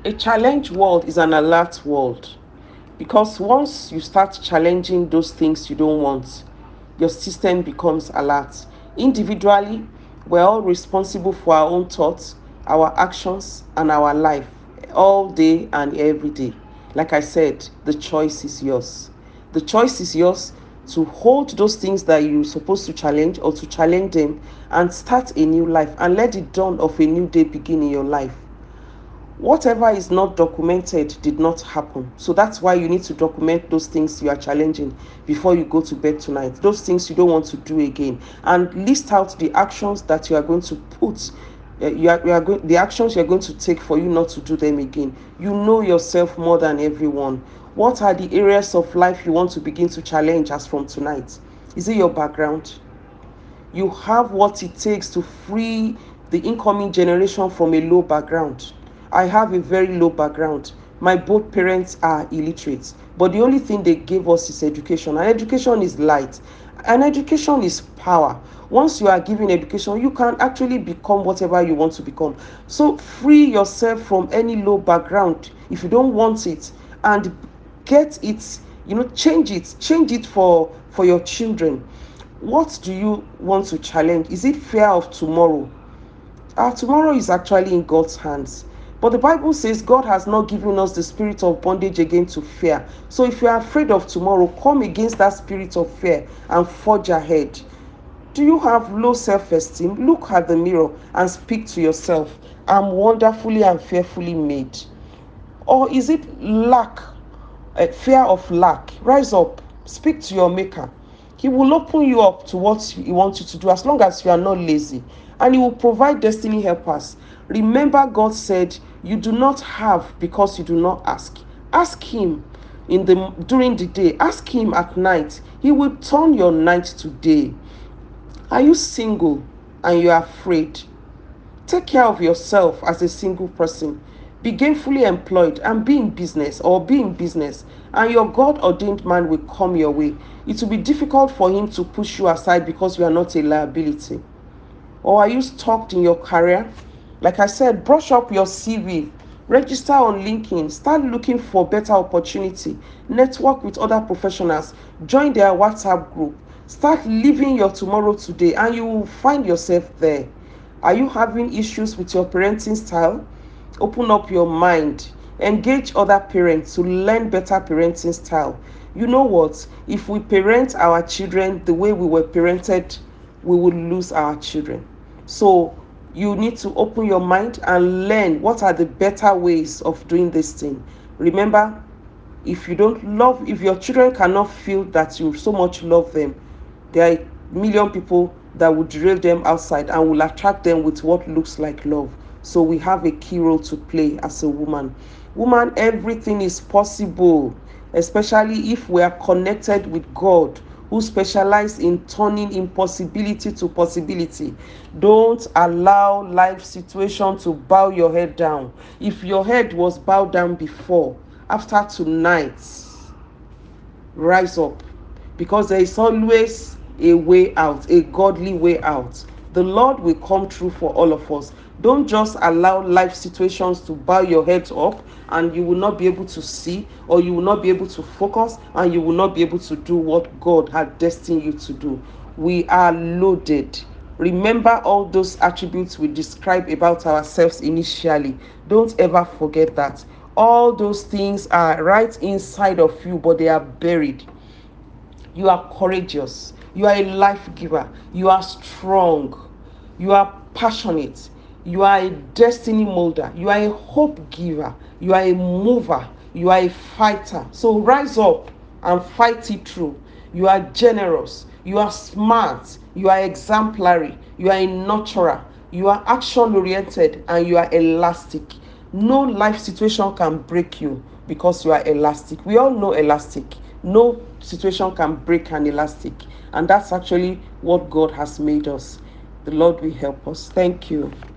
A challenge world is an alert world, because once you start challenging those things you don't want, your system becomes alert. Individually, we're all responsible for our own thoughts, our actions, and our life all day and every day. Like I said, the choice is yours. The choice is yours to hold those things that you're supposed to challenge, or to challenge them and start a new life and let the dawn of a new day begin in your life. Whatever is not documented did not happen. So that's why you need to document those things you are challenging before you go to bed tonight. Those things you don't want to do again. And list out the actions that you are going to put. The actions you're going to take for you not to do them again. You know yourself more than everyone. What are the areas of life you want to begin to challenge as from tonight? Is it your background? You have what it takes to free the incoming generation from a low background. I have a very low background. My both parents are illiterate, but the only thing they gave us is education, and education is light, and education is power. Once you are given education, you can actually become whatever you want to become. So free yourself from any low background if you don't want it, and get it, change it for your children. What do you want to challenge? Is it fear of tomorrow? Our tomorrow is actually in God's hands. But the Bible says God has not given us the spirit of bondage again to fear. So if you are afraid of tomorrow, come against that spirit of fear and forge ahead. Do you have low self-esteem? Look at the mirror and speak to yourself. I'm wonderfully and fearfully made. Or is it lack, fear of lack? Rise up, speak to your maker. He will open you up to what he wants you to do, as long as you are not lazy. And he will provide destiny helpers. Remember, God said, you do not have because you do not ask. Ask him during the day. Ask him at night. He will turn your night to day. Are you single and you are afraid? Take care of yourself as a single person. Be gainfully employed and be in business, and your God ordained man will come your way. It will be difficult for him to push you aside because you are not a liability. Or are you stuck in your career? Like I said, brush up your CV, register on LinkedIn, start looking for better opportunity, network with other professionals, join their WhatsApp group, start living your tomorrow today, and you will find yourself there. Are you having issues with your parenting style? Open up your mind. Engage other parents to learn better parenting style. You know what? If we parent our children the way we were parented, we will lose our children. So you need to open your mind and learn what are the better ways of doing this thing. Remember, if your children cannot feel that you so much love them, there are a million people that will derail them outside and will attract them with what looks like love. So we have a key role to play as a woman. Woman, everything is possible, especially if we are connected with God, who specializes in turning impossibility to possibility. Don't allow life situation to bow your head down. If your head was bowed down before, after tonight, rise up, because there is always a way out, a godly way out. The Lord will come through for all of us. Don't just allow life situations to bow your head up, and you will not be able to see, or you will not be able to focus, and you will not be able to do what God had destined you to do. We are loaded. Remember all those attributes we described about ourselves initially. Don't ever forget that. All those things are right inside of you, but they are buried. You are courageous. You are a life giver. You are strong. You are passionate. You are a destiny molder. You are a hope giver. You are a mover. You are a fighter. So rise up and fight it through. You are generous. You are smart. You are exemplary. You are a nurturer. You are action oriented, and you are elastic. No life situation can break you because you are elastic. We all know elastic. No situation can break an elastic. And that's actually what God has made us. The Lord will help us. Thank you.